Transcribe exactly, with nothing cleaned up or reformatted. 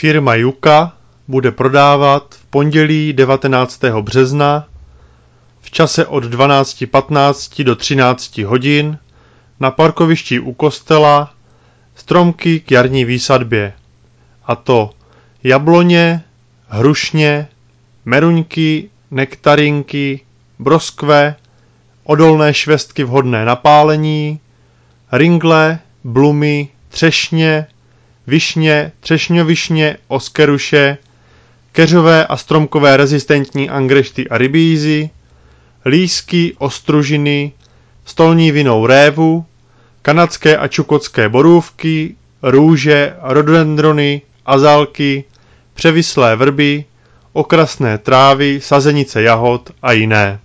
Firma Yuka bude prodávat v pondělí devatenáctého března v čase od dvanáct patnáct do třináct hodin na parkovišti u kostela stromky k jarní výsadbě, a to jabloně, hrušně, meruňky, nektarinky, broskve, odolné švestky vhodné na pálení, ringle, blumy, třešně, višně, třešňovišně, oskeruše, keřové a stromkové rezistentní angrešty a rybízy, lísky, ostružiny, stolní vinnou révu, kanadské a čukotské borůvky, růže, rododendrony, azalky, převislé vrby, okrasné trávy, sazenice jahod a jiné.